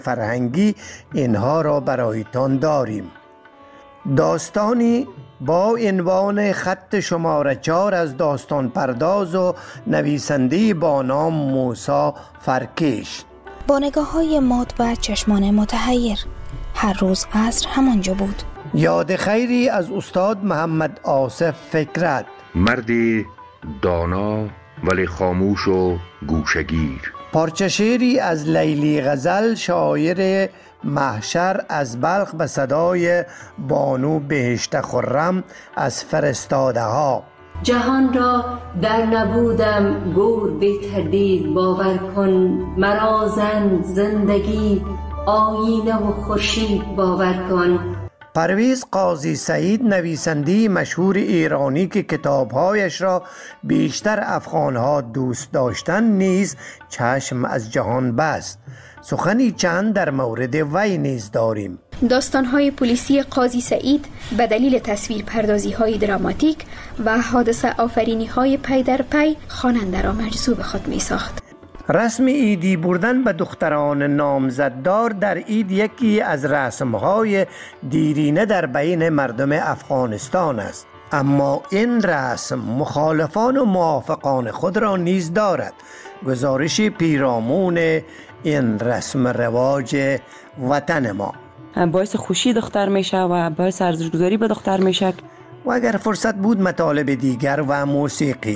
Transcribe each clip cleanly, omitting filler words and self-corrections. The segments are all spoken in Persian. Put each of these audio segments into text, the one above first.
فرهنگی اینها را برایتان داریم. داستانی با عنوان خط شماره 4 از داستان پرداز و نویسنده با نام موسی فرکش. با نگاه‌های مات و چشمان متحیر هر روز عصر همانجا بود. یاد خیری از استاد محمد آصف فکرت، مردی دانا ولی خاموش و گوشگیر. پارچه شعری از لیلی غزل، شاعر محشر از بلخ به صدای بانو بهشت خرم از فرستاده ها. جهان را در نبودم گور بی تردید باور کن، مرا زن زندگی آینه و خورشید باور کن. پرویز قاضی سعید، نویسنده مشهور ایرانی که کتابهایش را بیشتر افغانها دوست داشتند، نیز چشم از جهان بست. سخنی چند در مورد وی نیز داریم. داستان‌های پلیسی قاضی سعید به دلیل تصویر پردازی‌های دراماتیک و حادثه آفرینی‌های پی در پی خواننده را مجذوب خود می‌ساخت. رسم عیدی بردن به دختران نامزددار در عید یکی از رسم‌های دیرینه در بین مردم افغانستان است، اما این رسم مخالفان و موافقان خود را نیز دارد. گزارش پیرامون این رسم رواج وطن ما باعث خوشی دختر میشه و باعث ارزش‌گذاری به دختر میشه. و اگر فرصت بود مطالب دیگر و موسیقی.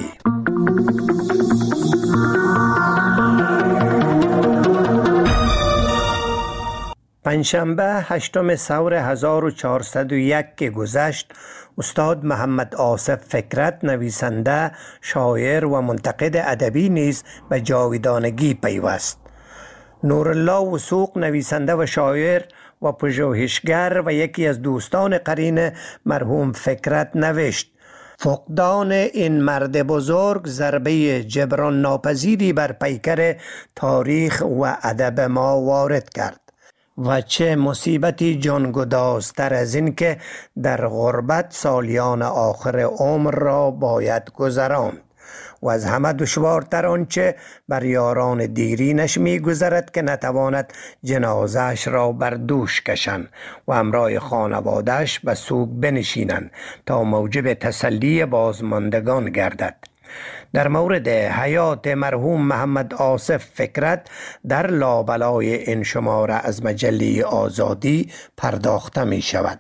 پنجشنبه 8 ثور 1401 که گذشت، استاد محمد آصف فکرت، نویسنده، شاعر و منتقد ادبی نیز به جاودانگی پیوست. نورالله وثوق، نویسنده و شاعر و پژوهشگر و یکی از دوستان قرین مرحوم فکرت، نوشت: فقدان این مرد بزرگ ضربه جبران ناپذیری بر پیکر تاریخ و ادب ما وارد کرد و چه مصیبتی جانگدازتر از این که در غربت سالیان آخر عمر را باید گذراند و از همه دشوارتر آنچه بر یاران دیرینش می گذرد که نتواند جنازهش را بر دوش کشند و همراه خانوادهش به سوگ بنشینند تا موجب تسلی بازماندگان گردد. در مورد حیات مرحوم محمد آصف فکرت در لابلای این شماره از مجله آزادی پرداخته می شود.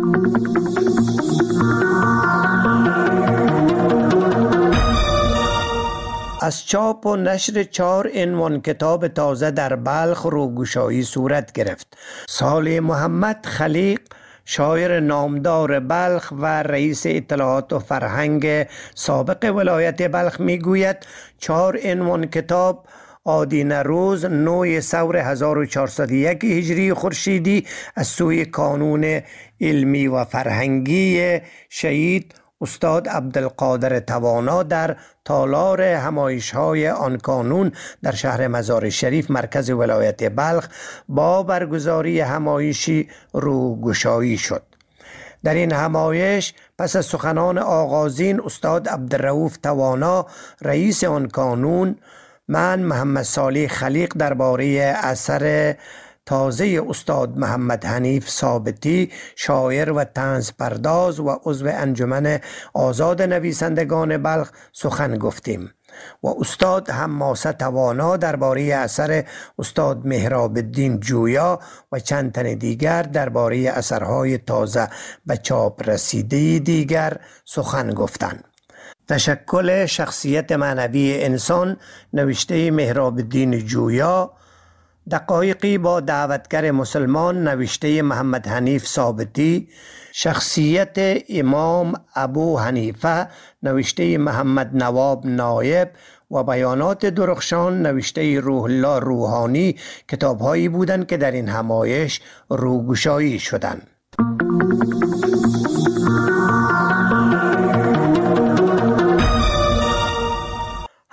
از چاپ و نشر 4 عنوان کتاب تازه در بلخ روگشایی صورت گرفت. صالح محمد خلیق، شاعر نامدار بلخ و رئیس اطلاعات و فرهنگ سابق ولایت بلخ میگوید 4 عنوان کتاب آدینه روز 9 ثور 1401 هجری خورشیدی از سوی کانون علمی و فرهنگی شهید استاد عبدالقادر توانا در تالار همایش‌های آن کانون در شهر مزار شریف مرکز ولایت بلخ با برگزاری همایشی روگشایی شد. در این همایش پس از سخنان آغازین استاد عبدالرؤوف توانا رئیس آن کانون، من محمد صالح خلیق درباره اثر تازه استاد محمد حنیف ثابتی، شاعر و طنز پرداز و عضو انجمن آزاد نویسندگان بلخ سخن گفتیم و استاد حماسه توانا درباره اثر استاد مهراب الدین جویا و چند تن دیگر درباره اثرهای تازه به چاپ رسیده دیگر سخن گفتند. تشکل شخصیت معنوی انسان، نوشته مهراب الدین جویا. دقایقی با دعوتگر مسلمان، نوشته محمد حنیف ثابتی. شخصیت امام ابو حنیفه، نوشته محمد نواب نایب و بیانات درخشان، نوشته روح الله روحانی کتاب‌هایی بودند که در این همایش روگشایی شدند.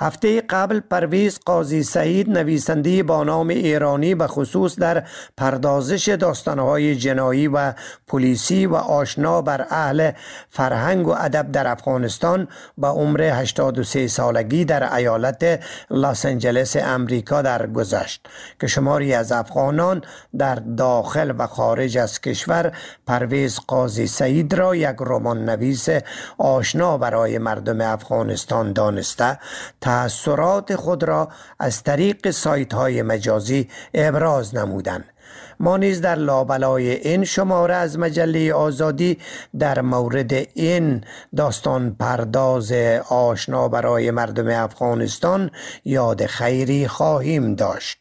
هفته قبل پرویز قاضی سعید، نویسنده با نام ایرانی به خصوص در پردازش داستانهای جنایی و پلیسی و آشنا بر اهل فرهنگ و ادب در افغانستان، به عمر 83 سالگی در ایالت لس آنجلس امریکا درگذشت که شماری از افغانان در داخل و خارج از کشور پرویز قاضی سعید را یک رمان نویس آشنا برای مردم افغانستان دانسته تأثیرات خود را از طریق سایت های مجازی ابراز نمودند. ما نیز در لابلای این شماره از مجله آزادی در مورد این داستان پرداز آشنا برای مردم افغانستان یاد خیری خواهیم داشت.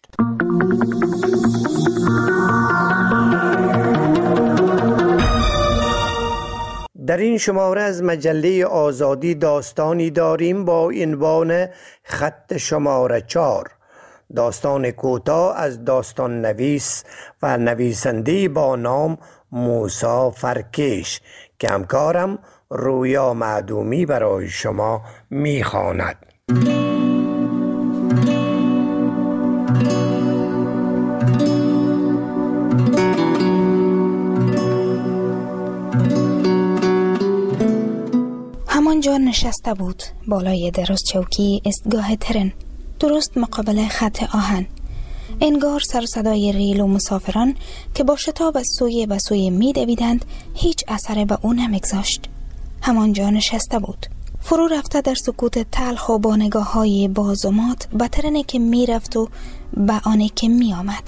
در این شماره از مجله آزادی داستانی داریم با عنوان خط شماره 4، داستان کوتاه از داستان نویس و نویسنده با نام موسی فرکیش که همکارم رویا معدومی برای شما میخواند. همانجا نشسته بود بالای دراز چوکی ایستگاه ترن، درست مقابل خط آهن. انگار سر و صدای ریل و مسافران که با شتاب از سوی به سوی می دویدند هیچ اثر به او نمیگذاشت. همانجا نشسته بود، فرو رفته در سکوت تلخ و با نگاه های باز و مات به ترنی که می رفت و به آنی که می آمد.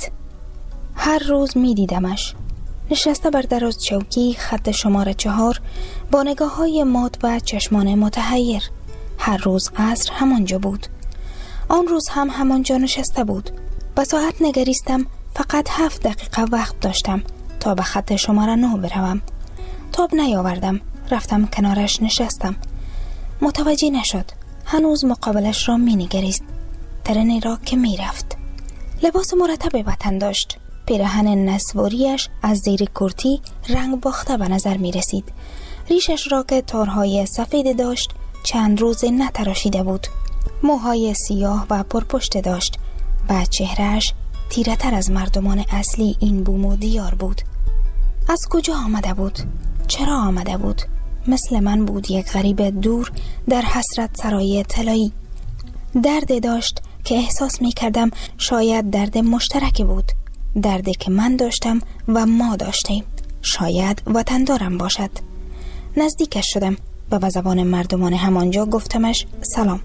هر روز می دیدمش نشسته بر دراز چوکی خط شماره 4 با نگاه های مات و چشمان متحیر. هر روز عصر همانجا بود. آن روز هم همانجا نشسته بود. به ساعت نگریستم. فقط 7 دقیقه وقت داشتم تا به خط شماره 9 بروم. تاب نیاوردم. رفتم کنارش نشستم. متوجه نشد. هنوز مقابلش را می نگریست. ترنی را که می رفت. لباس مرتب به تن داشت. پیراهن نسواریش از زیر کرتی رنگ باخته به نظر می رسید. ریشش را که تارهای سفید داشت چند روز نتراشیده بود. موهای سیاه و پرپشت داشت و چهرهش تیره تر از مردمان اصلی این بوم و دیار بود. از کجا آمده بود؟ چرا آمده بود؟ مثل من بود، یک غریب دور در حسرت سرای طلایی. دردی داشت که احساس می کردم شاید درد مشترک بود. دردی که من داشتم و ما داشتیم. شاید وطندارم باشد. نزدیکش شدم و به زبان مردمان همانجا گفتمش سلام.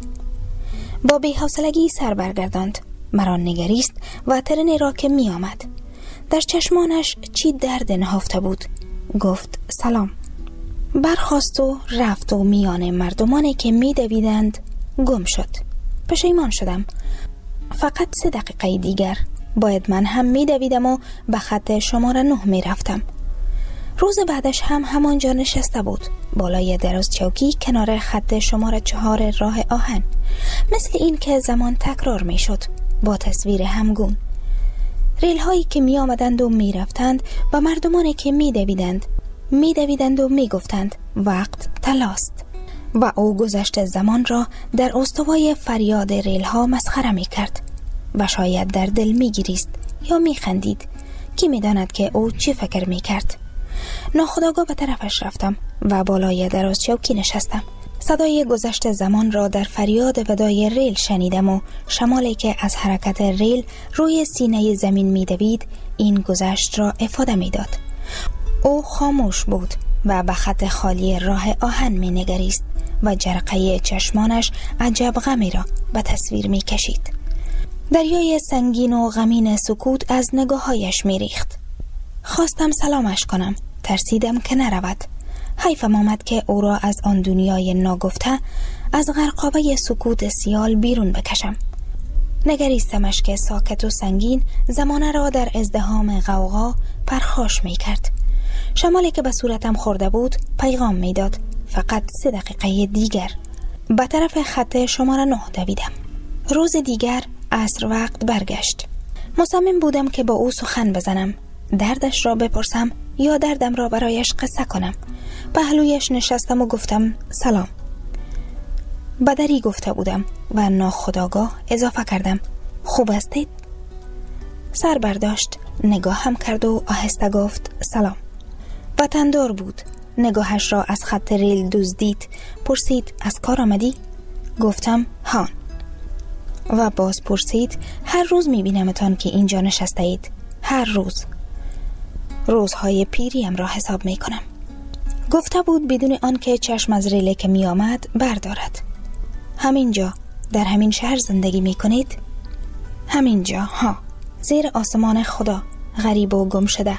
با بی‌حوصلگی سر برگرداند. مرا نگریست و ترنی را که می آمد. در چشمانش چی درد نهفته بود. گفت سلام. برخاست و رفت و میان مردمانی که می دویدند گم شد. پشیمان شدم. فقط 3 دقیقه دیگر باید من هم می دویدم و به خط شماره 9 می رفتم. روز بعدش هم همانجا نشسته بود بالای دراز چوکی کنار خط شماره 4 راه آهن. مثل این که زمان تکرار می شد با تصویر همگون. ریل هایی که می آمدند و می رفتند و مردمانی که می دویدند و می گفتند وقت تلاست و او گذشت زمان را در استوای فریاد ریل ها مسخره می کرد و شاید در دل می گریست یا می خندید. کی می داند که او چی فکر می کرد. ناخودآگاه به طرفش رفتم و بالای دراز چوکی نشستم. صدای گذشت زمان را در فریاد ودای ریل شنیدم و شمالی که از حرکت ریل روی سینه زمین می دوید این گذشت را افاده می داد. او خاموش بود و به خط خالی راه آهن می نگریست و جرقه چشمانش عجب غمی را به تصویر می کشید. دریای سنگین و غمین سکوت از نگاهایش می ریخت. خواستم سلامش کنم. ترسیدم که نرود. حیفم آمد که او را از آن دنیای ناگفته از غرقابه سکوت سیال بیرون بکشم. نگریستمش که ساکت و سنگین زمانه را در ازدحام غوغا پرخاش می کرد. شمالی که به صورتم خورده بود پیغام می داد فقط 3 دقیقه دیگر. به طرف خط شماره 9 دویدم. روز دیگر عصر وقت برگشت. مصمم بودم که با او سخن بزنم، دردش را بپرسم یا دردم را برایش قصه کنم. پهلویش نشستم و گفتم سلام. بدری گفته بودم و ناخودآگاه اضافه کردم خوب هستید؟ سر برداشت، نگاه هم کرد و آهسته گفت سلام. وطندار بود. نگاهش را از خط ریل دزدید. پرسید از کار آمدی؟ گفتم هان. و باز پرسید هر روز میبینمتان که اینجا نشسته اید. هر روز. روزهای پیریم را حساب میکنم. گفته بود بدون آن که چشم از ریل که می آمد بردارد. همینجا در همین شهر زندگی می کنید؟ همینجا ها، زیر آسمان خدا، غریب و گم شده.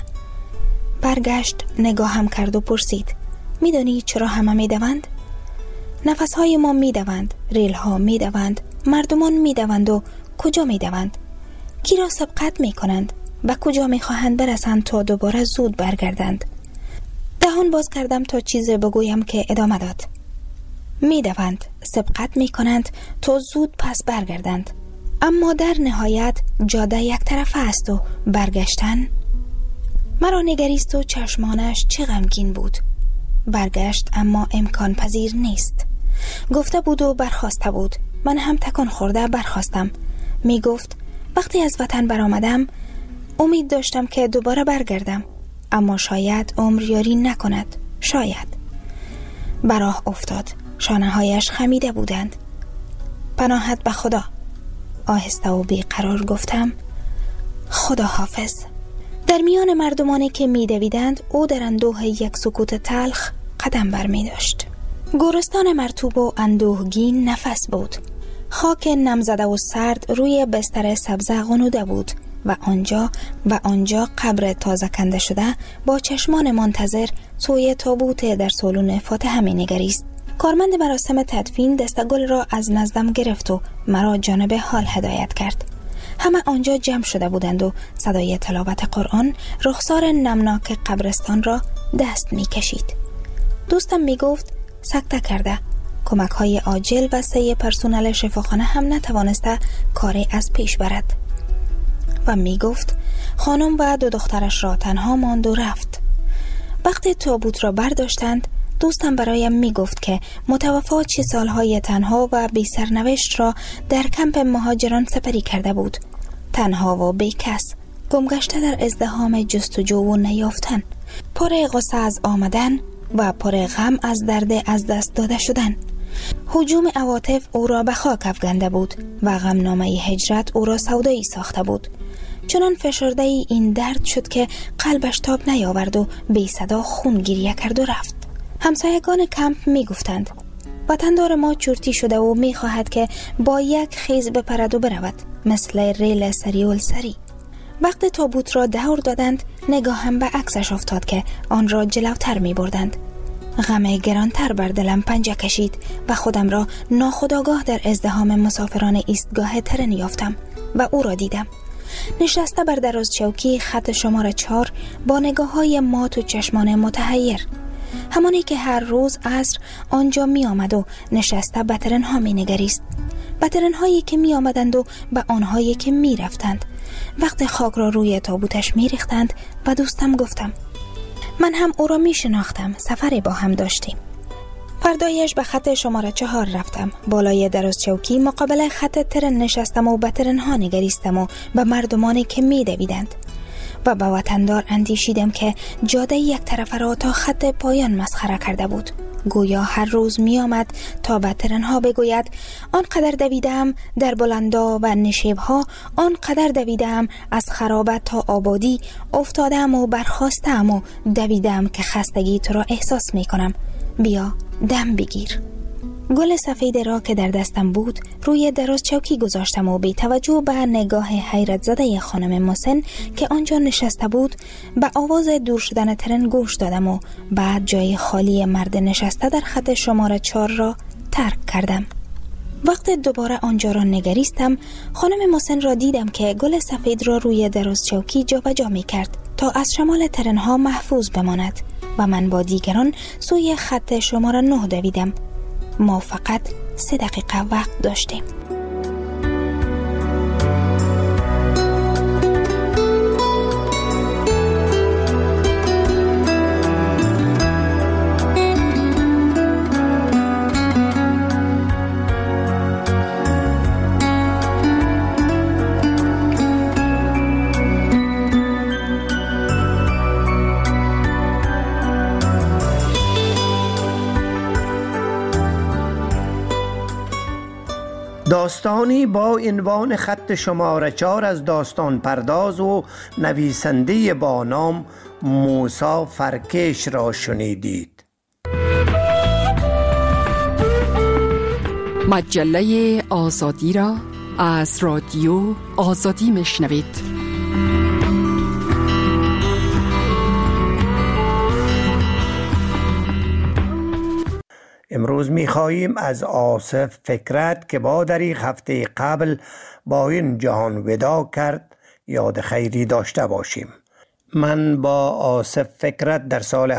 برگشت، نگاه هم کرد و پرسید میدانی چرا همه می دوند؟ نفسهای ما می دوند، ریل ها می دوند، مردمان می دوند و کجا می دوند؟ کی را سبقت می کنند و کجا می خواهند برسند تا دوباره زود برگردند؟ دهان باز کردم تا چیزی بگویم که ادامه داد. می دوند، سبقت می کنند تا زود پس برگردند. اما در نهایت جاده یک طرفه است و برگشتن. مرا نگریست و چشمانش چه غمگین بود. برگشت اما امکان پذیر نیست. گفته بود و برخاسته بود. من هم تکان خورده برخاستم. می گفت وقتی از وطن برآمدم امید داشتم که دوباره برگردم، اما شاید عمر یاری نکند. شاید. براه افتاد. شانه‌هایش خمیده بودند. پناهت به خدا. آهسته و بیقرار گفتم خدا حافظ. در میان مردمانی که می دویدند او در اندوه یک سکوت تلخ قدم بر می داشت. گورستان مرطوب و اندوهگین نفس بود. خاک نمزده و سرد روی بستر سبز غنوده بود و آنجا قبر تازه کنده شده با چشمان منتظر سوی تابوت در سالن فاتحه می نگریست. کارمند مراسم تدفین دست گل را از نزدم گرفت و مرا جانب حال هدایت کرد. همه آنجا جمع شده بودند و صدای تلاوت قرآن رخسار نمناک قبرستان را دست می کشید. دوستم می گفت سکته کرده. کمک های عاجل و 3 پرسنل شفاخانه هم نتوانسته کاری از پیش برد. و می گفت خانم و 2 دخترش را تنها ماند و رفت. وقتی تابوت را برداشتند دوستم برایم می گفت که متوفا 6 سالهای تنها و بی سرنوشت را در کمپ مهاجران سپری کرده بود. تنها و بی کس، گمگشته در ازدحام جستجو و نیافتن، پر غصه از آمدن و پر غم از درد از دست داده شدن. هجوم عواطف او را به خاک افکنده بود و غمنامه هجرت او را سودایی ساخته بود. چنان فشرده این درد شد که قلبش تاب نیاورد و بی صدا خون گریه کرد و رفت. همسایگان کمپ می گفتند وطندار ما چرتی شده و می خواهد که با یک خیز بپرد و برود، مثل ریل سریول سری. وقت تابوت را دور دادند نگاهم به عکسش افتاد که آن را جلوتر می بردند. غم گرانتر بر دلم پنجه کشید و خودم را ناخودآگاه در ازدحام مسافران ایستگاه ترن یافتم و او را دیدم. نشسته بر دراز چوکی خط شماره 4 با نگاه‌های مات و چشمان متحیر، همانی که هر روز عصر آنجا می آمد و نشسته به ترن‌ها می نگریست. به ترن‌هایی که می آمدند و به آنهایی که می رفتند. وقت خاک را روی تابوتش می ریختند و دوستم گفتم من هم او را می شناختم، سفری با هم داشتیم. فردایش به خط شماره 4 رفتم. بالای دراز چوکی مقابل خط ترن نشستم و به ترن‌ها نگریستم و به مردمانی که می دویدند و به وطندار اندیشیدم که جاده یک طرف را تا خط پایان مسخره کرده بود. گویا هر روز می آمد تا به ترنها بگوید آنقدر دویدم در بلندا و نشیبها، آنقدر دویدم از خرابت تا آبادی، افتادم و برخاستم و دویدم که خستگی تو را احساس می کنم، بیا دم بگیر. گل سفید را که در دستم بود روی دراز چوکی گذاشتم و بی توجه به نگاه حیرت زده خانم مسن که آنجا نشسته بود به آواز دور شدن ترن گوش دادم و بعد جای خالی مرد نشسته در خط شماره 4 را ترک کردم. وقت دوباره آنجا را نگریستم خانم مسن را دیدم که گل سفید را روی دراز چوکی جا به جا می کرد تا از شمال ترنها محفوظ بماند و من با دیگران سوی خط شماره 9 دویدم. ما فقط 3 دقیقه وقت داشتیم. داستانی با عنوان خط شماره 4 از داستان پرداز و نویسنده با نام موسی فرکش را شنیدید. مجله آزادی را از رادیو آزادی میشنوید. امروز می‌خواهیم از آصف فکرت که با در یک هفته قبل با این جهان وداع کرد یاد خیری داشته باشیم. من با آصف فکرت در سال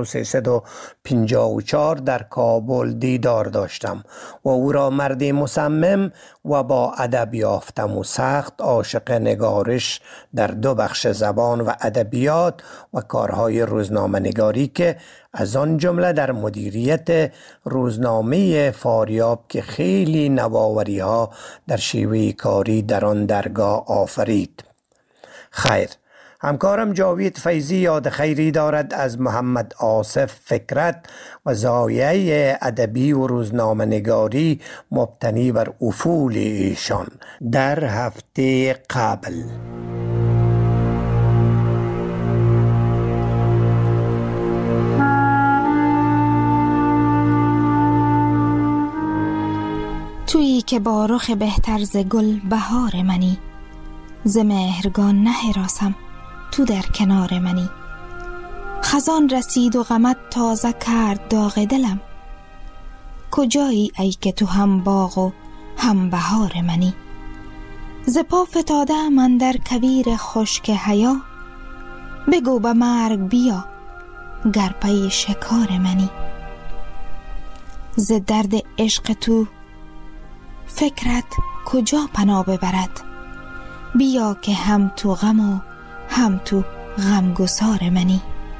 1354 در کابل دیدار داشتم و او را مردی مصمم و با ادب یافتم و سخت عاشق نگارش در 2 بخش زبان و ادبیات و کارهای روزنامه نگاری که از آن جمله در مدیریت روزنامه فاریاب که خیلی نوآوری ها در شیوه کاری در آن درگاه آفرید. خیر، همکارم جاوید فیضی یاد خیری دارد از محمد آصف فکرت و زایه ادبی و روزنامه نگاری مبتنی بر افول ایشان در هفته قبل. تویی که با رخ بهتر ز گل بهار منی، ز مهرگان نه هراسم تو در کنار منی. خزان رسید و غمت تازه کرد داغ دلم، کجایی ای که تو هم باغ و هم بهار منی. ز پا فتاده من در کویر خشک حیا، بگو به مرگ بیا گر پی شکار منی. ز درد عشق تو فکرت کجا پناه ببرد، بیا که هم تو غم و هم تو غمگسار منی.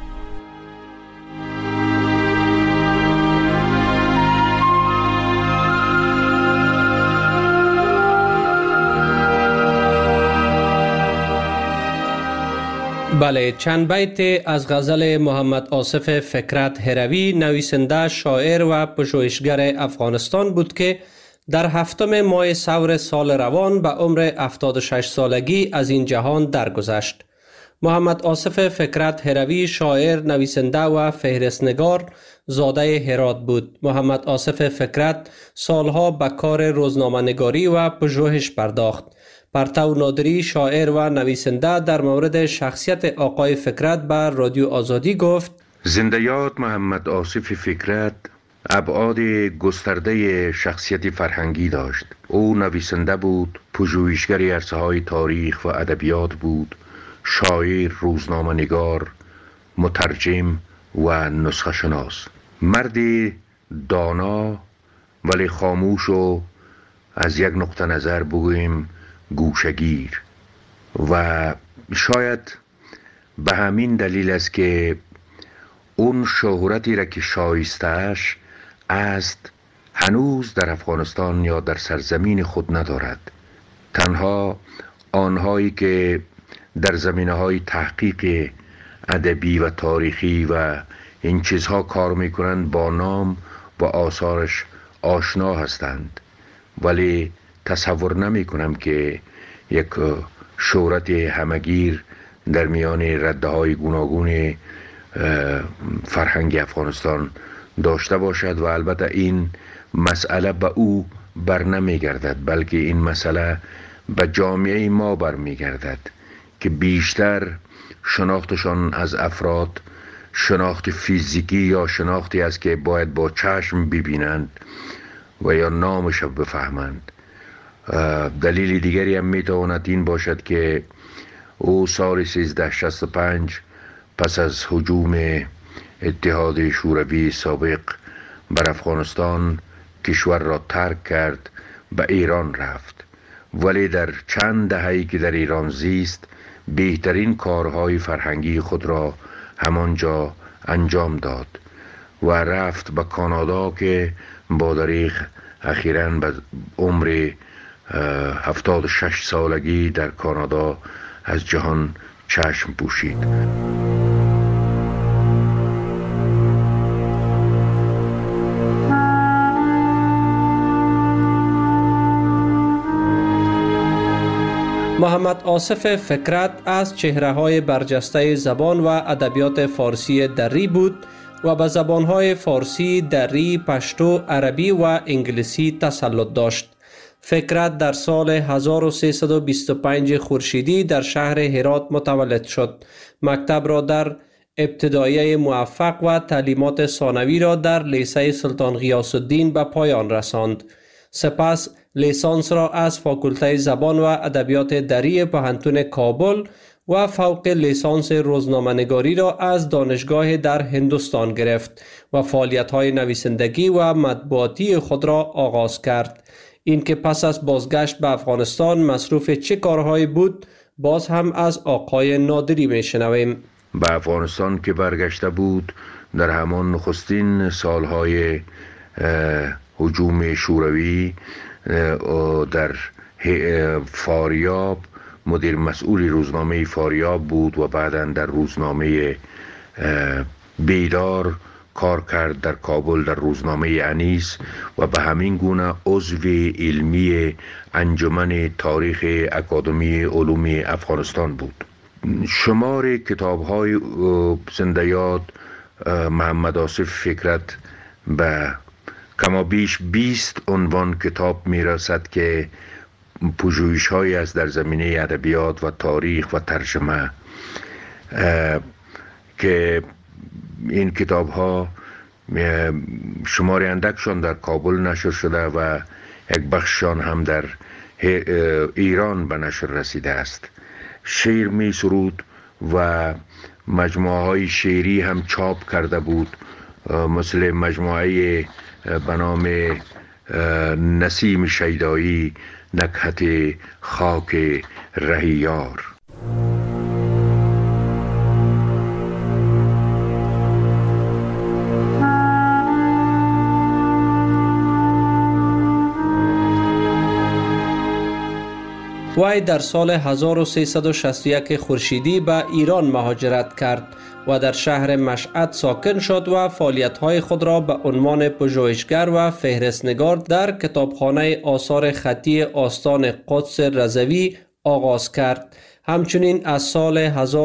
بله، چند بیت از غزل محمد آصف فکرت هروی، نویسنده، شاعر و پژوهشگر افغانستان بود که در 7 ماه ثور سال روان به عمر 76 سالگی از این جهان درگذشت. محمد آصف فکرت هروی شاعر، نویسنده و فهرستنگار زاده هرات بود. محمد آصف فکرت سالها به کار روزنامه نگاری و پژوهش پرداخت. پرتو نادری شاعر و نویسنده در مورد شخصیت آقای فکرت بر رادیو آزادی گفت: زنده یاد محمد آصف فکرت ابعاد گسترده شخصیت فرهنگی داشت. او نویسنده بود، پژوهشگر عرصه‌های تاریخ و ادبیات بود، شاعر، روزنامه نگار، مترجم و نسخه شناس. مردی دانا ولی خاموش و از یک نقطه نظر بگوییم گوشه‌گیر، و شاید به همین دلیل است که اون شهرتی را که شایسته‌اش است هنوز در افغانستان یا در سرزمین خود ندارد. تنها آنهایی که در زمینه‌های تحقیق ادبی و تاریخی و این چیزها کار میکنند با نام و آثارش آشنا هستند، ولی تصور نمی کنم که یک شهرت همگیر در میان رده‌های گوناگون فرهنگ افغانستان داشته باشد. و البته این مسئله به او بر نمی گردد، بلکه این مسئله به جامعه ما بر می گردد که بیشتر شناختشان از افراد شناخت فیزیکی یا شناختی است که باید با چشم ببینند و یا نامش بفهمند. دلیل دیگری هم میتواند این باشد که او سال 1365 پس از هجوم اتحاد شوروی سابق بر افغانستان کشور را ترک کرد، به ایران رفت، ولی در چند دهه‌ای که در ایران زیست بهترین کارهای فرهنگی خود را همانجا انجام داد و رفت به کانادا که با دریغ اخیراً به عمر 76 سالگی در کانادا از جهان چشم پوشید. محمد آصف فکرت از چهره‌های برجسته زبان و ادبیات فارسی دری بود و به زبان‌های فارسی، دری، پشتو، عربی و انگلیسی تسلط داشت. فکرت در سال 1325 خورشیدی در شهر هرات متولد شد. مکتب را در ابتدایه موفق و تعلیمات ثانوی را در لیسه سلطان غیاث الدین به پایان رساند. سپس لیسانس را از فاکولته زبان و ادبیات دری پوهنتون کابل و فوق لیسانس روزنامه‌نگاری را از دانشگاه در هندوستان گرفت و فعالیت‌های نویسندگی و مطبوعاتی خود را آغاز کرد. این که پس از بازگشت به افغانستان مصروف چه کارهایی بود باز هم از آقای نادری میشنویم. به افغانستان که برگشته بود در همان نخستین سالهای هجوم شوروی در فاریاب مدیر مسئول روزنامه فاریاب بود و بعداً در روزنامه بیدار کار کرد در کابل در روزنامه انیس و به همین گونه عضو علمی انجمن تاریخ اکادمی علوم افغانستان بود. شمار کتاب‌های زنده یاد محمد آصف فکرت به کما بیش 20 عنوان کتاب میرسد که پژوهش‌هایی است در زمینه ادبیات و تاریخ و ترجمه که این کتاب‌ها شمار اندکشان در کابل نشر شده و یک بخششان هم در ایران به نشر رسیده است. شعر می سرود و مجموعه های شعری هم چاپ کرده بود، مثل مجموعه به نام نسیم شیدایی نکهت خاک رهیار. وی در سال 1361 خورشیدی به ایران مهاجرت کرد و در شهر مشهد ساکن شد و فعالیت‌های خود را به عنوان پژوهشگر و فهرست‌نگار در کتابخانه آثار خطی آستان قدس رضوی آغاز کرد. همچنین از سال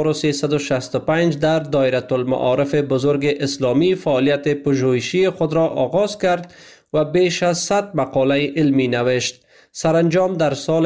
1365 در دایره المعارف بزرگ اسلامی فعالیت پژوهشی خود را آغاز کرد و بیش از 100 مقاله علمی نوشت. سرانجام در سال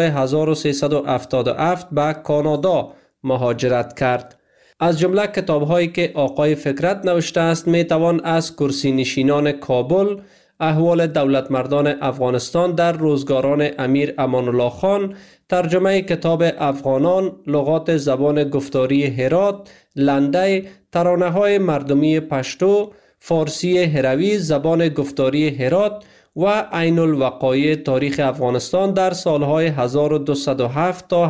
1377 به کانادا مهاجرت کرد. از جمله کتاب‌هایی که آقای فکرت نوشته است می توان از کرسی نشینان کابل، احوال دولتمردان افغانستان در روزگاران امیر امان الله خان، ترجمه کتاب افغانان، لغات زبان گفتاری هرات، لنده، ترانه‌های مردمی پشتو، فارسی هروی، زبان گفتاری هرات و عین الوقایع تاریخ افغانستان در سالهای 1207 تا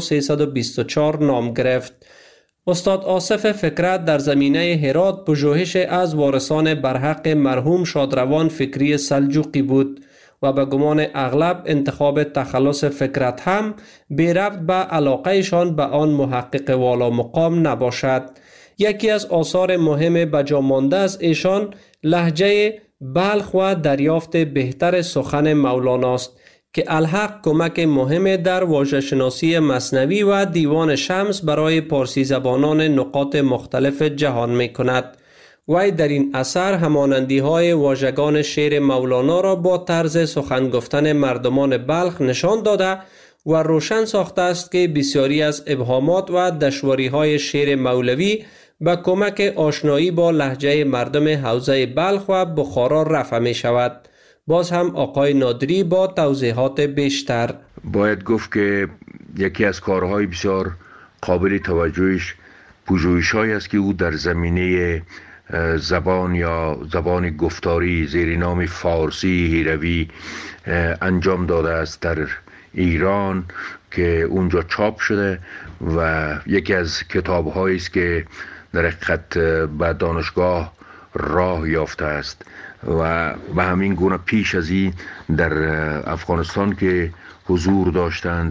1324 نام گرفت. استاد آصف فکرت در زمینه هرات پژوهش از وارثان برحق مرحوم شادروان فکری سلجوقی بود و به گمان اغلب انتخاب تخلص فکرت هم بی ربط به علاقهشان به آن محقق والا مقام نباشد. یکی از آثار مهم بجا مانده از ایشان لهجه بلخ و دریافت بهتر سخن مولاناست که الحق کمک مهم در واژه شناسی مثنوی و دیوان شمس برای پارسی زبانان نقاط مختلف جهان می کند. وی در این اثر همانندی های واژگان شعر مولانا را با طرز سخن گفتن مردمان بلخ نشان داده و روشن ساخته است که بسیاری از ابهامات و دشواری های شعر مولوی با کمک آشنایی با لهجه مردم حوزه بلخ و بخارا رفع می شود. باز هم آقای نادری با توضیحات بیشتر. باید گفت که یکی از کارهای بسیار قابل توجهش پژوهش‌هایی است که او در زمینه زبان یا زبان گفتاری زیر نام فارسی هروی انجام داده است در ایران که اونجا چاپ شده و یکی از کتاب‌هایی است که در حقیقت به دانشگاه راه یافته است و به همین گونه پیش از این در افغانستان که حضور داشتند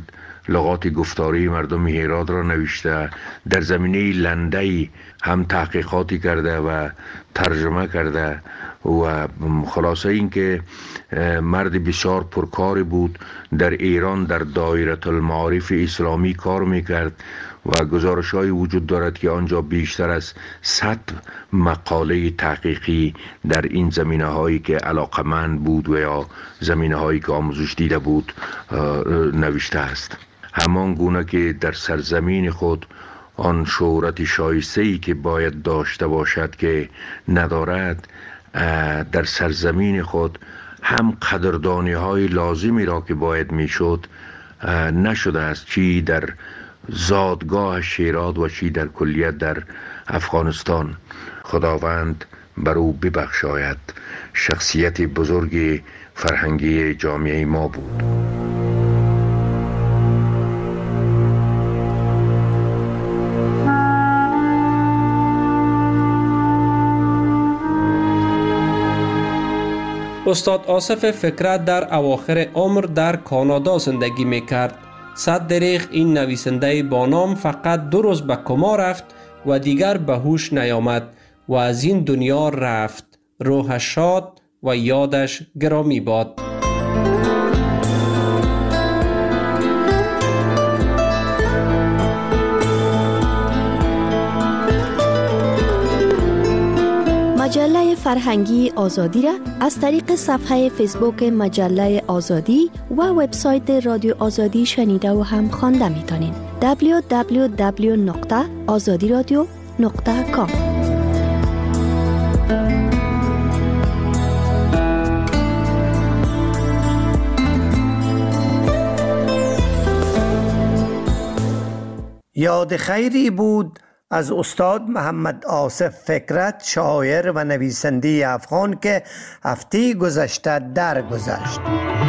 لغات گفتاری مردم هرات را نوشته، در زمینه لنده‌ای هم تحقیقاتی کرده و ترجمه کرده و خلاصه این که مرد بسیار پرکاری بود. در ایران در دایره المعارف اسلامی کار میکرد و گزارش های وجود دارد که آنجا بیشتر از 100 مقاله تحقیقی در این زمینه هایی که علاقمند بود و یا زمینه هایی که آموزش دیده بود نوشته است. همان گونه که در سرزمین خود آن شهرت شایسته‌ای که باید داشته باشد که ندارد، در سرزمین خود هم قدردانی های لازمی را که باید میشد نشده است، چی در زادگاه شیرات و چی در کلیت در افغانستان. خداوند بر او ببخشاید. شخصیت بزرگ فرهنگی جامعه ما بود. استاد آصف فکرت در اواخر عمر در کانادا زندگی می کرد. صد دریغ این نویسنده با نام فقط 2 روز به کما رفت و دیگر به هوش نیامد و از این دنیا رفت. روحش شاد و یادش گرامی باد. مجله فرهنگی آزادی را از طریق صفحه فیسبوک مجله آزادی و وبسایت رادیو آزادی شنیده و هم خوانده می‌تونین. www.azadiradio.com. یاد خیری بود از استاد محمد آصف فکرت، شاعر و نویسنده افغان که هفته گذشته درگذشت.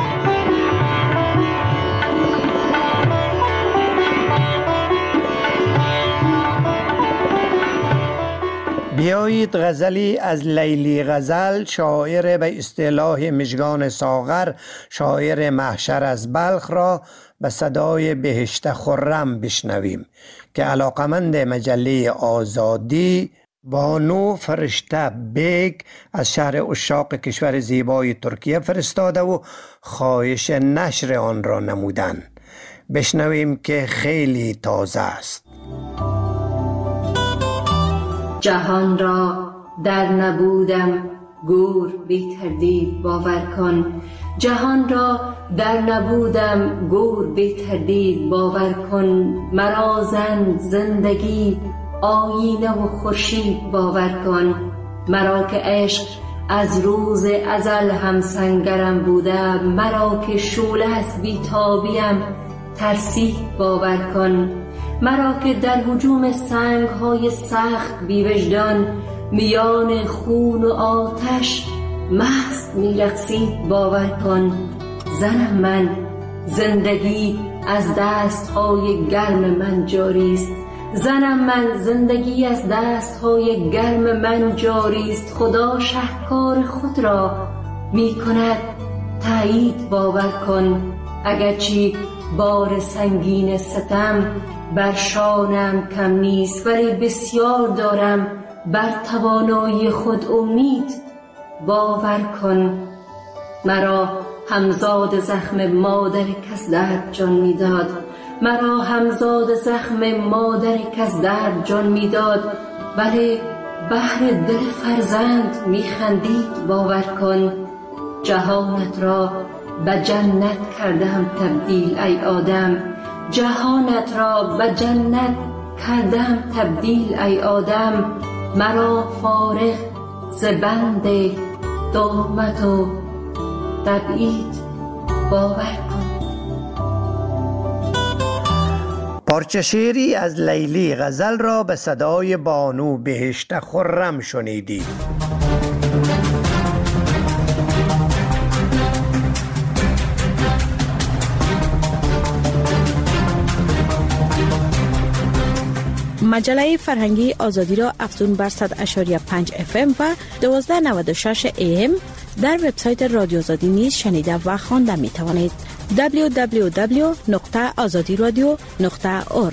بیایید غزلی از لیلی غزل، شاعر به اصطلاح مژگان ساغر، شاعر محشر از بلخ را به صدای بهشت خرم بشنویم که علاقمند مجله آزادی بانو فرشته بیگ از شهر اشاق کشور زیبای ترکیه فرستاده و خواهش نشر آن را نمودند. بشنویم که خیلی تازه است. جهان را در نبودم گور بی تردید باور کن. جهان را در نبودم گور بی تردید باور کن. مرا زن زندگی آینه و خورشید باور کن. مرا که عشق از روز ازل هم سنگرم بوده، مرا که شعله از بی‌تابیم ترسید باور کن. مرا که در هجوم سنگ‌های سخت بی‌وجدان میان خون و آتش مست می‌رقصید باور کن. زنم من زندگی از دست‌های گرم من جاری است. زنم من زندگی از دست‌های گرم من جاری است. خدا شهکار خود را می‌کند تایید باور کن. اگرچه بار سنگین ستم بر شانم کم نیست، ولی بسیار دارم بر توانایی خود امید باور کن. مرا همزاد زخم مادر کس درد جان میداد. مرا همزاد زخم مادر کس درد جان میداد، ولی بهر دل فرزند میخندید باور کن. جهانت را به جنت کردم تبدیل ای آدم. جهانت را به جنت کردم تبدیل ای آدم. مرا فارغ ز بند تهمت و تبعید باور کن. پارچه شعری از لیلی غزل را به صدای بانو بهشت خرم شنیدید. مجله فرهنگی آزادی را افزون بر 100.5 FM و 1296 AM در وبسایت رادیو آزادی نیز شنیده و خوانده می توانید. www.azadiradio.org.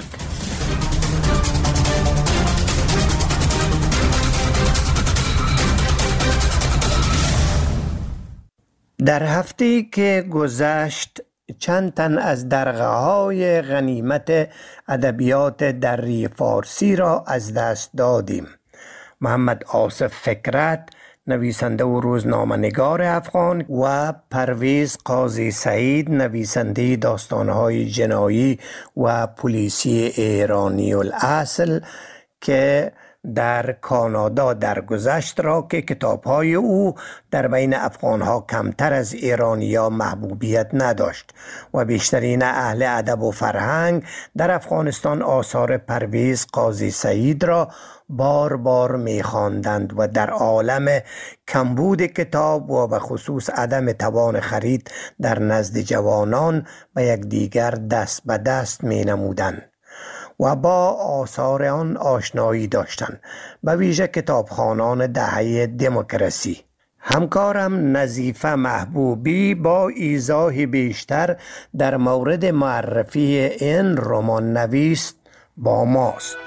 در هفته که گذشت چند تن از درغه‌های غنیمت ادبیات دری فارسی را از دست دادیم. محمد آصف فکرت، نویسنده و روزنامه‌نگار افغان، و پرویز قاضی سعید، نویسنده داستان‌های جنایی و پلیسی ایرانی الاصل که در کانادا درگذشت را که کتاب‌های او در بین افغان‌ها کمتر از ایرانی‌ها محبوبیت نداشت و بیشترین اهل ادب و فرهنگ در افغانستان آثار پرویز قاضی سعید را بار بار می‌خواندند و در عالم کمبود کتاب و به خصوص عدم توان خرید در نزد جوانان به یکدیگر دست به دست می‌نمودند و با آثار آن آشنایی داشتند، به ویژه کتابخوانان دهه دموکراسی. همکارم نظیفه محبوبی با ایضاح بیشتر در مورد معرفی این رمان نویس با ماست.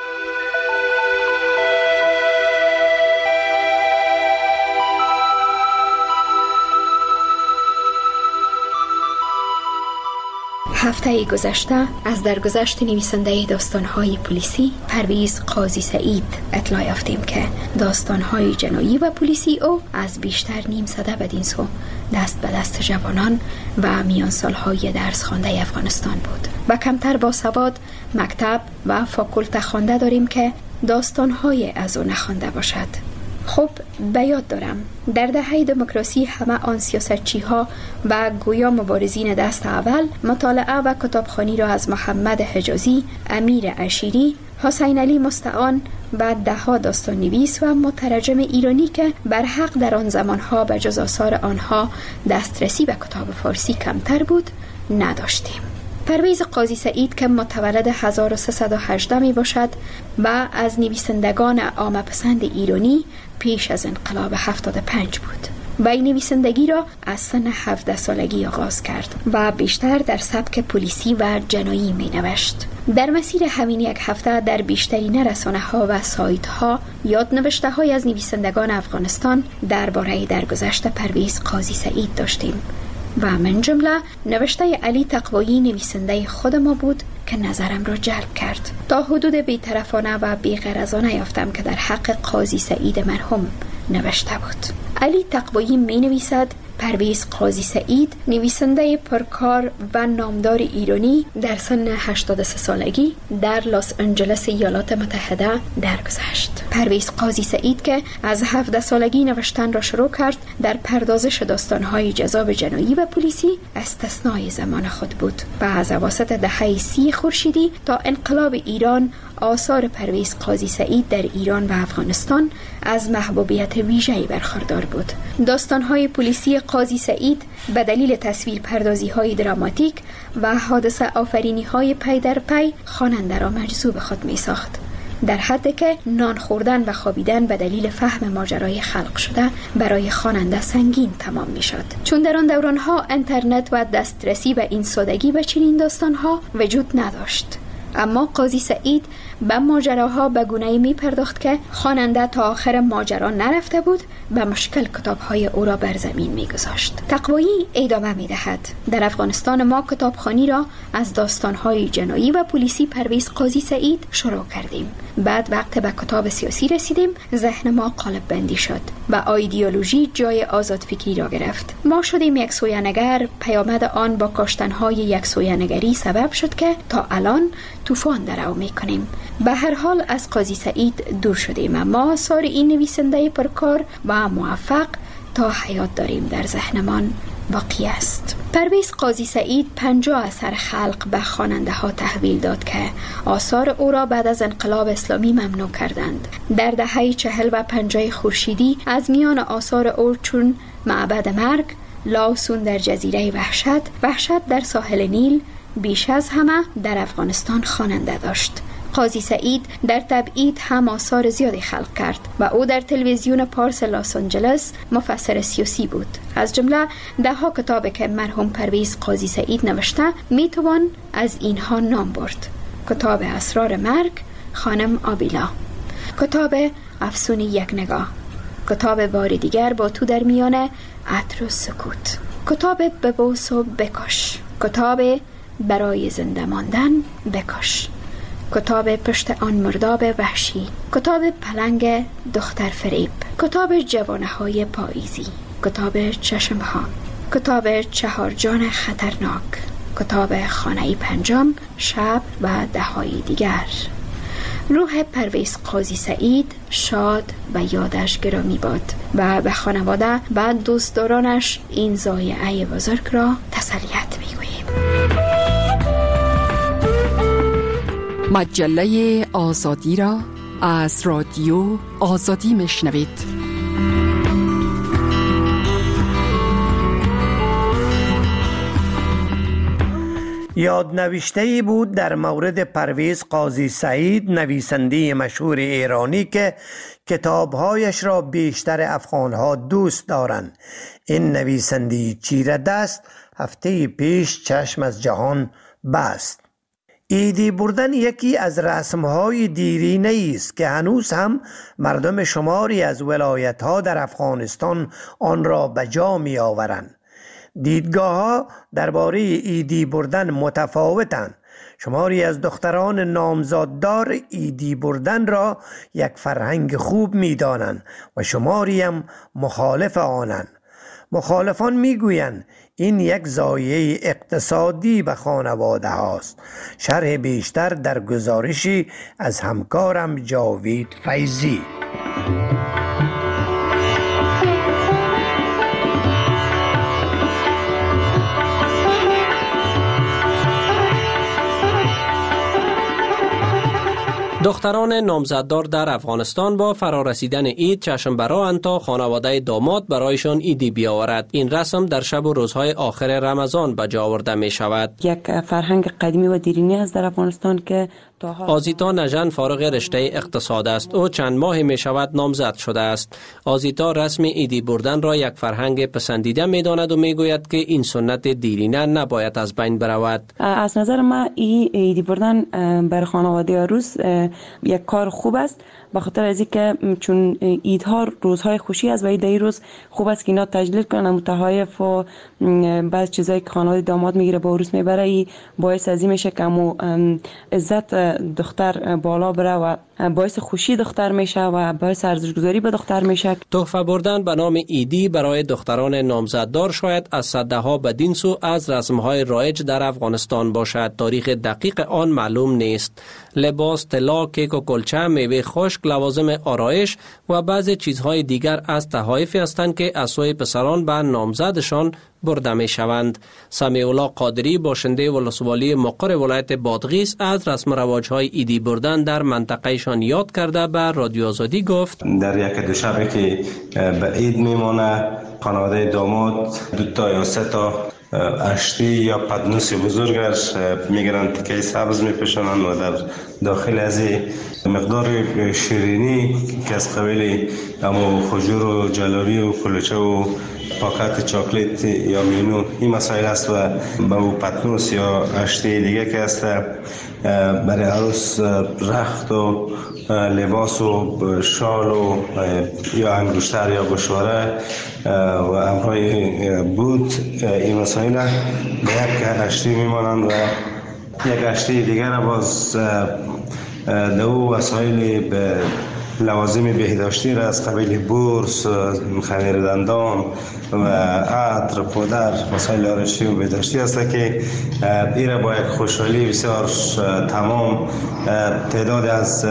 هفته گذشته از درگذشت نویسنده داستان‌های پلیسی پرویز قاضی سعید اطلاع یافتیم که داستان‌های جنایی و پلیسی او از بیشتر نیم سده بدین سو دست به دست جوانان و میان سال‌های درس خوانده افغانستان بود و کمتر با سواد مکتب و فاکولته خوانده داریم که داستان‌های از او نخوانده باشد. خب به یاد دارم در دهه دموکراسی همه آن سیاستچی‌ها و گویا مبارزین دست اول مطالعه و کتابخوانی را از محمد حجازی، امیر عشیری، حسین علی مستعان و ده‌ها داستان نویس و مترجم ایرانی که بر حق در آن زمانها به جز آثار آنها دسترسی به کتاب فارسی کمتر بود نداشتیم. پرویز قاضی سعید که متولد 1318 می باشد و از نویسندگان عامه پسند ایرانی پیش از انقلاب 75 بود و این نویسندگی را از سن 17 سالگی آغاز کرد و بیشتر در سبک پلیسی و جنایی می نوشت. در مسیر همین یک هفته در بیشترین رسانه‌ها و سایت‌ها یادنوشته های از نویسندگان افغانستان درباره درگذشت پرویز قاضی سعید داشتیم و من جمله نوشته علی تقوایی نویسنده خود ما بود که نظرم را جلب کرد. تا حدود بی‌طرفانه و بی‌غرضانه یافتم که در حق قاضی سعید مرحوم نوشته بود. علی تقوایی می نویسد پرویز قاضی سعید نویسنده پرکار و نامدار ایرانی در سن 83 سالگی در لس آنجلس ایالات متحده درگذشت. پرویز قاضی سعید که از 17 سالگی نوشتن را شروع کرد در پردازش داستان‌های جذاب جنایی و پلیسی استثنای زمان خود بود و از اواسط دهه 30 خورشیدی تا انقلاب ایران آثار پرویز قاضی سعید در ایران و افغانستان از محبوبیت ویژه‌ای برخوردار بود. داستان‌های پلیسی قاضی سعید به دلیل تصویر پردازی‌های دراماتیک و حادثه آفرینی‌های پی در پی خواننده را مجذوب خود می‌ساخت، در حدی که نان خوردن و خوابیدن به دلیل فهم ماجرای خلق شده برای خواننده سنگین تمام می‌شد. چون در آن دوران‌ها اینترنت و دسترسی به این سادگی به چنین داستان‌ها وجود نداشت، اما قاضی سعید به ماجراها به گونه‌ای می پرداخت که خواننده تا آخر ماجرا نرفته بود به مشکل کتاب‌های او را بر زمین می گذاشت. تقوایی ادامه می دهد. در افغانستان ما کتابخوانی را از داستان‌های جنایی و پلیسی پرویز قاضی سعید شروع کردیم. بعد وقت به کتاب سیاسی رسیدیم، ذهن ما قالب بندی شد و ایدئولوژی جای آزاد فکری را گرفت. ما شدیم یک سویه‌نگر، پیامد آن با کاشتن‌های یک سویه‌نگری سبب شد که تا الان طوفان درو می‌کنیم. به هر حال از قاضی سعید دور شدیم، اما آثار این نویسنده پرکار و موفق تا حیات داریم در ذهنمان باقی است. پرویز قاضی سعید 50 اثر خلق به خواننده ها تحویل داد که آثار او را بعد از انقلاب اسلامی ممنوع کردند. در دهه 40 و 50 خورشیدی از میان آثار او چون معبد مرگ، لاوسون در جزیره وحشت در ساحل نیل بیش از همه در افغانستان خواننده داشت. قاضی سعید در تبعید هم آثار زیادی خلق کرد و او در تلویزیون پارس لاس آنجلس مفسر سیاسی بود. از جمله 10 کتابی که مرحوم پرویز قاضی سعید نوشته میتوان از اینها نام برد: کتاب اسرار مرگ خانم آبیلا، کتاب افسون یک نگاه، کتاب بار دیگر با تو در میان عطر و سکوت، کتاب ببوس و بکش، کتاب برای زنده ماندن بکش، کتاب پشت آن مرداب وحشی، کتاب پلنگ دختر فریب، کتاب جوانه های پاییزی، کتاب چشم ها، کتاب چهارجان خطرناک، کتاب خانه پنجم، شب و 10 دیگر. روح پرویز قاضی سعید شاد و یادش گرامی باد و به خانواده و دوستدارانش این ضایعه بزرگ را تسلیت می‌گوییم. مجله آزادی را از رادیو آزادی میشنوید. یادنوشته‌ای بود در مورد پرویز قاضی سعید، نویسنده مشهور ایرانی که کتابهایش را بیشتر افغانها دوست دارند. این نویسنده چیره دست هفته پیش چشم از جهان بست. عیدی بردن یکی از رسمهای دیرینه است که هنوز هم مردم شماری از ولایت‌ها در افغانستان آن را به جا می آورند. دیدگاه‌ها درباره عیدی بردن متفاوتند. شماری از دختران نامزاددار عیدی بردن را یک فرهنگ خوب می‌دانند و شماری هم مخالف آنند. مخالفان میگویند این یک ضایعه اقتصادی به خانواده هاست. شرح بیشتر در گزارشی از همکارم جاوید فیضی. دختران نامزددار در افغانستان با فرارسیدن عید چشم براند تا خانواده داماد برایشان عیدی بیاورد. این رسم در شب و روزهای آخر رمضان به جا آورده می شود. یک فرهنگ قدیمی و دیرینه است در افغانستان که آزیتا نژن فارغ رشته اقتصاد است. او چند ماه می شود نامزد شده است. آزیتا رسم عیدی بردن را یک فرهنگ پسندیده می داند و می گوید که این سنت دیرینه نباید از بین برود. از نظر من عیدی بردن بر خانواده عروس یک کار خوب است، به خاطر از اینکه چون عیدها روزهای خوشی است و این روز خوب است که اینا تجلیل کنن، متحایف و بعض چیزایی که خانواده داماد میگیره با عروس میبره، ای باعث از این میشه که عزت دختر بالا بره و باعث خوشی دختر میشه و باعث ارزش‌گذاری به دختر میشه. تحفه بردن به نام عیدی برای دختران نامزددار شاید از سده‌ها بدین سو از رسم‌های رایج در افغانستان باشد. تاریخ دقیق آن معلوم نیست. لباس، طلا، کیک و کلچه، میوه خشک، لوازم آرایش و بعضی چیزهای دیگر از تحایفی هستند که از سوی پسران به نامزدشان برده می شوند. سمیع الله قادری باشنده ولسوالی مقر ولایت بادغیس از رسم و رواج‌های عیدی بردن در منطقه‌شان یاد کرده به رادیو آزادی گفت: در یک دو شبی که به عید میمانه، خانواده داماد 2 تا یا 3 تا اشتی یا پدنوس بزرگش میگیرن، تکه سبز میپوشونن و در داخل از مقدار شیرینی که از قبیل خجور و جلابی و کلوچه و پاکت چاکلیت یا مینو این مسائل است و به او پتنوس یا اشتی دیگه که است برای عروس رخت و لباس و شال و یا انگشتر یا گوشواره و امرای بود، این مسائل به یک اشتی میمانند و یک اشتی دیگر باز دو وسایل به لوازم بهداشتی را از قبیل بورس، خمیر دندان و عطر، پودر، وسایل آرایشی و بهداشتی است که این را با یک خوشحالی بسیار تمام تعداد از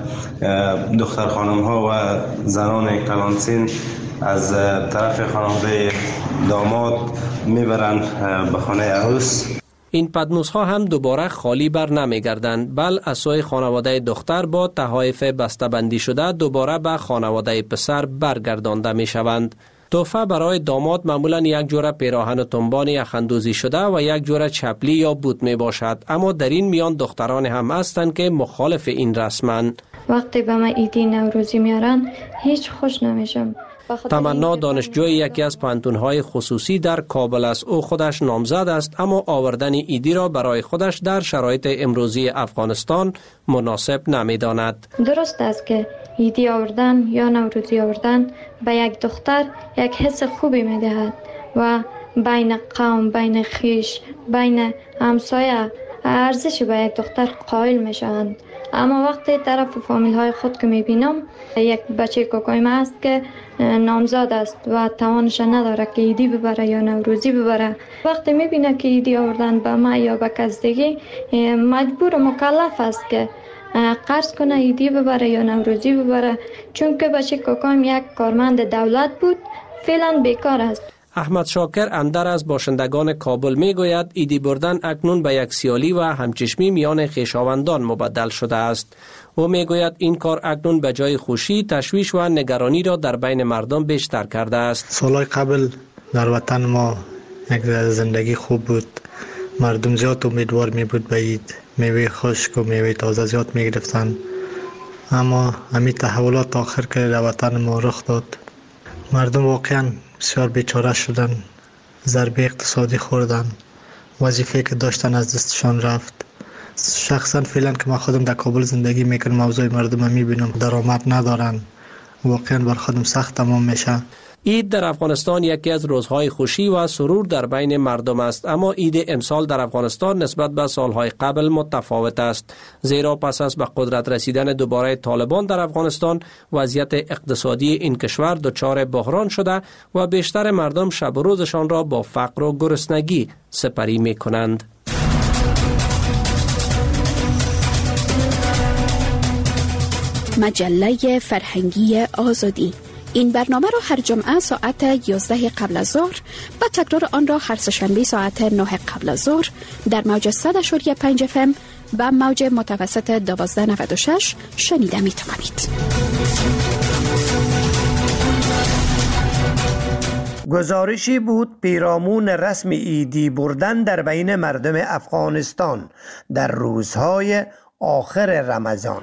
دختر خانم ها و زنان کلانسین از طرف خانواده داماد میبرند به خانه عروس. این پدنوس ها هم دوباره خالی بر نمی گردند، بل از سوی خانواده دختر با تحایف بسته‌بندی شده دوباره به خانواده پسر برگردانده می شوند. تحفه برای داماد معمولا یک جوره پیراهن و تنبان یخ‌اندوزی شده و یک جوره چپلی یا بوت می باشد، اما در این میان دختران هم هستند که مخالف این رسمند. وقتی به من ایدی نوروزی میارن هیچ خوش نمیشم. تمنا دانشجوی یکی از پانتون‌های خصوصی در کابل است. او خودش نامزد است، اما آوردن ایدی را برای خودش در شرایط امروزی افغانستان مناسب نمی‌داند. درست است که ایدی آوردن یا نوروزی آوردن به یک دختر یک حس خوبی می‌دهد و بین قوم، بین خیش، بین همسایه ارزش به یک دختر قائل میشوند. اما وقتی طرف فامیل های خود که میبینم، یک بچه کوکایم است که نامزد است و توانش نداره که ایدی ببره یا نوروزی ببره، وقتی میبینه که ایدی آوردن به ما یا به کس دیگه، مجبور و مکلف است که قرض کنه ایدی ببره یا نوروزی ببره، چون که بچه کوکایم یک کارمند دولت بود، فعلا بیکار است. احمد شاکر اندر از باشندگان کابل می گوید ایدی بردن اکنون به یک سیالی و همچشمی میان خویشاوندان مبدل شده است. او می گوید این کار اکنون به جای خوشی تشویش و نگرانی را در بین مردم بیشتر کرده است. سالهای قبل در وطن ما یک زندگی خوب بود، مردم زیاد امیدوار می بود به عید، میوه خشک و میوه تازه زیاد می گرفتن، اما همین تحولات آخر که در وطن ما رخ داد، مردم واقعا بسیار بیچاره شدن، ضربه اقتصادی خوردن، وظیفه که داشتن از دستشان رفت. شخصا فعلا که من خودم در کابل زندگی میکنم، موضوع مردم میبینم درآمد ندارن، واقعا بر خودم سخت تمام میشه. عید در افغانستان یکی از روزهای خوشی و سرور در بین مردم است، اما عید امسال در افغانستان نسبت به سالهای قبل متفاوت است، زیرا پس از به قدرت رسیدن دوباره طالبان در افغانستان وضعیت اقتصادی این کشور دچار بحران شده و بیشتر مردم شب و روزشان را با فقر و گرسنگی سپری می کنند. مجله فرهنگی آزادی. این برنامه را هر جمعه ساعت 11 قبل از ظهر و تکرار آن را هر سه‌شنبه ساعت 9 قبل از ظهر در موج 100.5 FM و موج متوسط 1296 شنیده می توانید. گزارشی بود پیرامون رسم ایدی بردن در بین مردم افغانستان در روزهای آخر رمضان.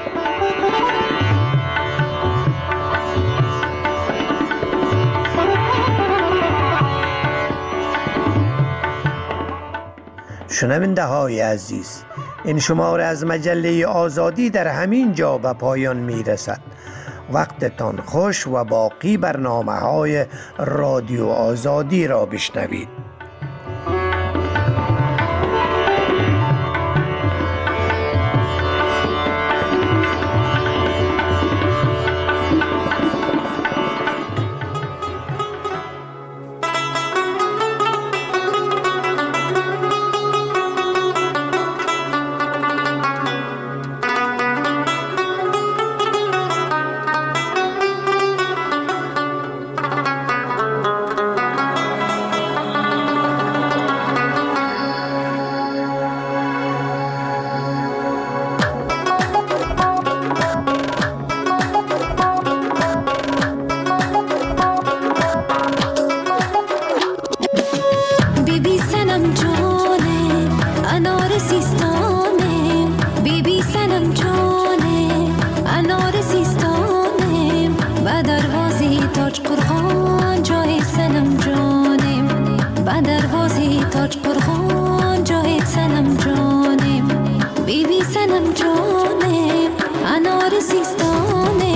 شنونده های عزیز، این شماره از مجله آزادی در همین جا به پایان می رسد. وقتتان خوش و باقی برنامه های رادیو آزادی را بشنوید. تاج قرغان جای سنم جانم، بیبی سنم جانم، انار سیستانم.